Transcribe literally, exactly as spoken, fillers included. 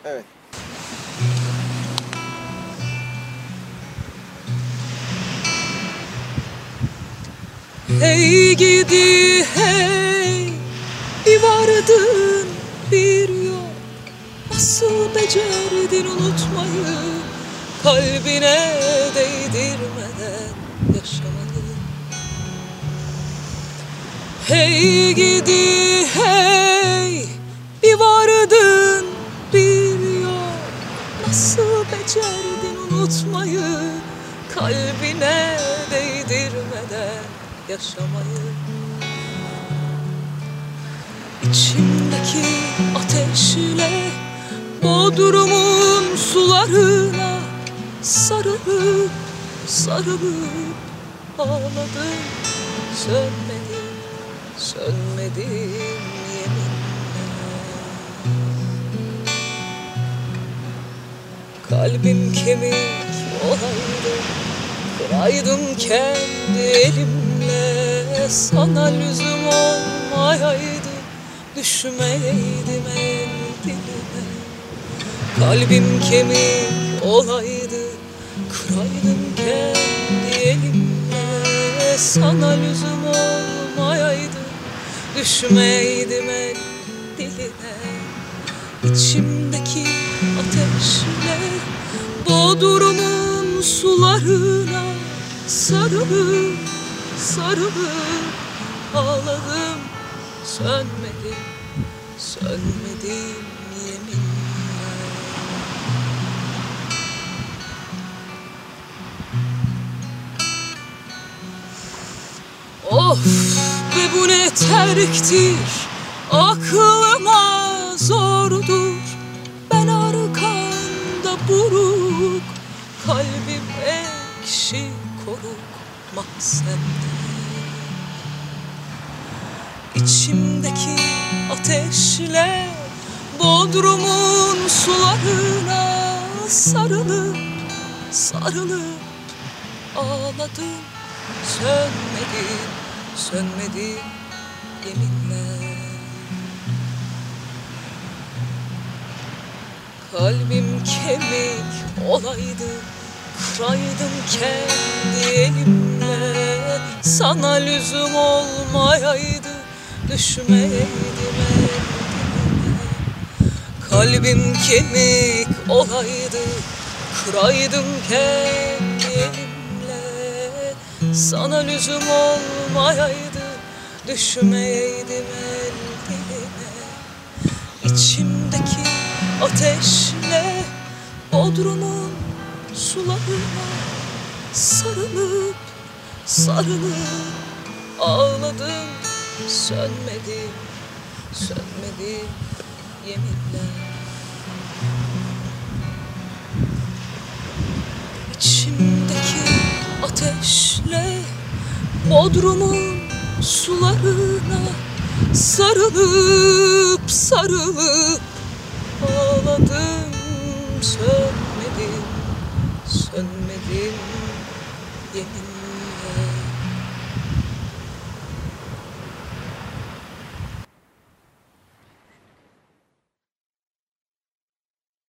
Evet. Hey gidi hey, bir vardın bir yok. Nasıl becerdin unutmayı, kalbine değdirmeden yaşamayı. Hey gidi hey, bir vardın bir yok. Nasıl becerdin unutmayı, kalbine değdirmeden yaşamayı. İçimdeki ateşle Bodrum'un sularına sarılıp sarılıp ağladım. Sönmedim, sönmedim yeminle. Kalbim kemik olaydı, kıraydım kendi elimle. Sana lüzum olmayaydı, düşmeyeydim el diline. Kalbim kemik olaydı, kıraydım kendi elimle. Sana lüzum olmayaydı, düşmeyeydim el diline. İçimdeki ateşle Bodrum'un sularına sarılıp sarılıp ağladım. Sönmedim, sönmedim yeminle. Of be bu ne terktir, aklıma zordur. Ben arkanda buruk, kalbim ekşi koruk mahzende. İçimdeki ateşle Bodrum'un sularına sarılıp sarılıp ağladım. Sönmedim, sönmedim yeminle. Kalbim kemik olaydı, kıraydım kendi elimle. Sana lüzum olmayaydı, düşmeyeydim eline. Kalbim kemik olaydı, kıraydım kendi elimle. Sana lüzum olmayaydı, düşmeyeydim el diline. İçimdeki ateşle Bodrum'un sularına sarılıp sarılıp ağladım. Sönmedim, sönmedim yeminle. İçimdeki ateşle Bodrum'un sularına sarılıp sarılıp ağladım. Sönmedim, sönmedim yeminle.